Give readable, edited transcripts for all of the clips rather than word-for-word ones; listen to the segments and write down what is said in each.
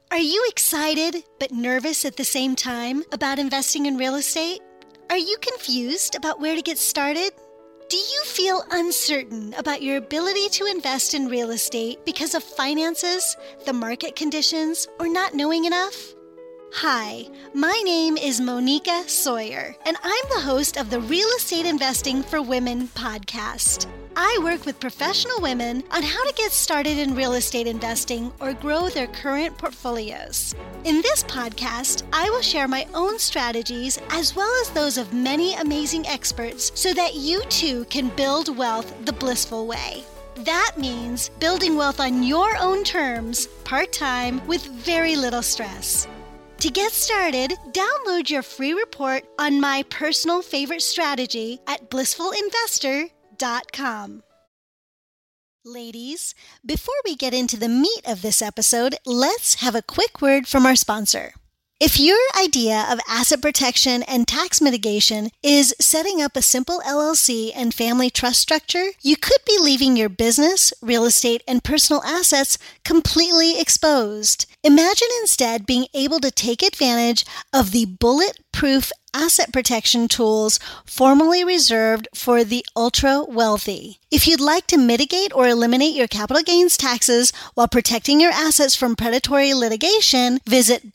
Are you excited but nervous at the same time about investing in real estate? Are you confused about where to get started? Do you feel uncertain about your ability to invest in real estate because of finances, the market conditions, or not knowing enough? Hi, my name is Monica Sawyer, and I'm the host of the Real Estate Investing for Women podcast. I work with professional women on how to get started in real estate investing or grow their current portfolios. In this podcast, I will share my own strategies as well as those of many amazing experts so that you too can build wealth the blissful way. That means building wealth on your own terms, part-time, with very little stress. To get started, download your free report on my personal favorite strategy at blissfulinvestor.com. Ladies, before we get into the meat of this episode, let's have a quick word from our sponsor. If your idea of asset protection and tax mitigation is setting up a simple LLC and family trust structure, you could be leaving your business, real estate, and personal assets completely exposed. Imagine instead being able to take advantage of the bulletproof asset protection tools formerly reserved for the ultra-wealthy. If you'd like to mitigate or eliminate your capital gains taxes while protecting your assets from predatory litigation, visit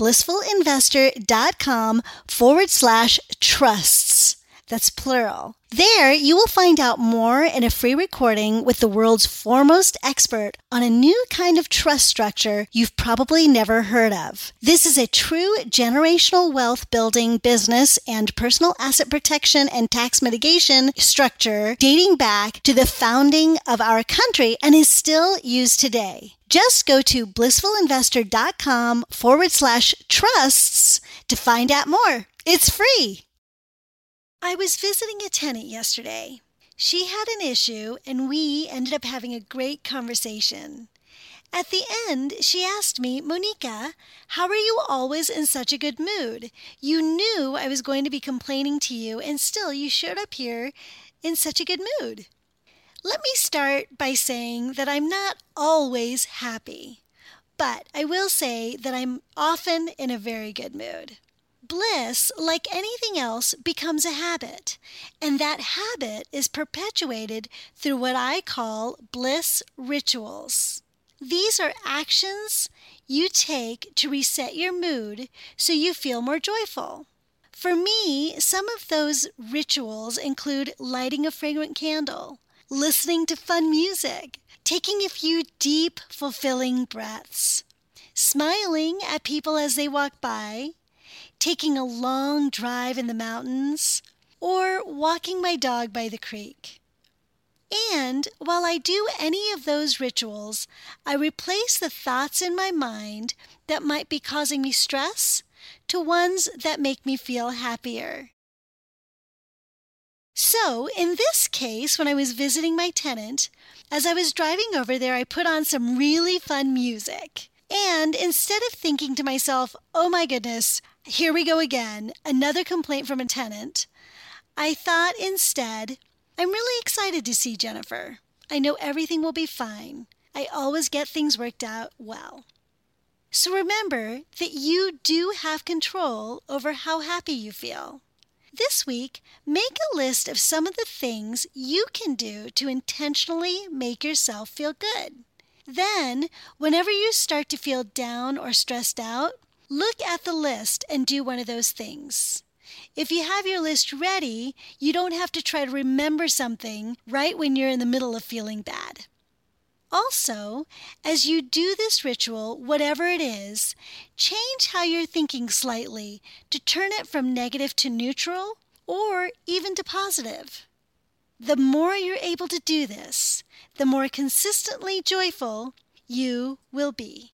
blissfulinvestor.com/trusts. That's plural. There, you will find out more in a free recording with the world's foremost expert on a new kind of trust structure you've probably never heard of. This is a true generational wealth building business and personal asset protection and tax mitigation structure dating back to the founding of our country and is still used today. Just go to blissfulinvestor.com/trusts to find out more. It's free. I was visiting a tenant yesterday. She had an issue, and we ended up having a great conversation. At the end, she asked me, "Monica, how are you always in such a good mood? You knew I was going to be complaining to you, and still you showed up here in such a good mood." Let me start by saying that I'm not always happy, but I will say that I'm often in a very good mood. Bliss, like anything else, becomes a habit, and that habit is perpetuated through what I call bliss rituals. These are actions you take to reset your mood so you feel more joyful. For me, some of those rituals include lighting a fragrant candle, listening to fun music, taking a few deep, fulfilling breaths, smiling at people as they walk by, taking a long drive in the mountains, or walking my dog by the creek. And while I do any of those rituals, I replace the thoughts in my mind that might be causing me stress to ones that make me feel happier. So, in this case, when I was visiting my tenant, as I was driving over there, I put on some really fun music. And instead of thinking to myself, "Oh my goodness, here we go again, another complaint from a tenant," I thought instead, "I'm really excited to see Jennifer. I know everything will be fine. I always get things worked out well." So remember that you do have control over how happy you feel. This week, make a list of some of the things you can do to intentionally make yourself feel good. Then, whenever you start to feel down or stressed out, look at the list and do one of those things. If you have your list ready, you don't have to try to remember something right when you're in the middle of feeling bad. Also, as you do this ritual, whatever it is, change how you're thinking slightly to turn it from negative to neutral or even to positive. The more you're able to do this, the more consistently joyful you will be.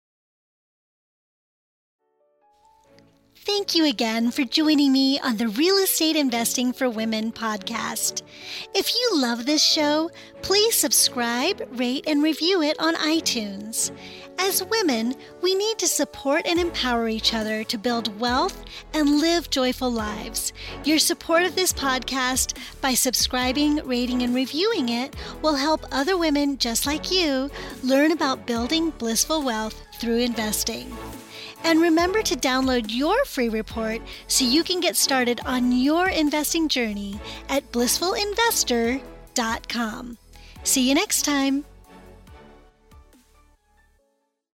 Thank you again for joining me on the Real Estate Investing for Women podcast. If you love this show, please subscribe, rate, and review it on iTunes. As women, we need to support and empower each other to build wealth and live joyful lives. Your support of this podcast by subscribing, rating, and reviewing it will help other women just like you learn about building blissful wealth through investing. And remember to download your free report so you can get started on your investing journey at blissfulinvestor.com. See you next time.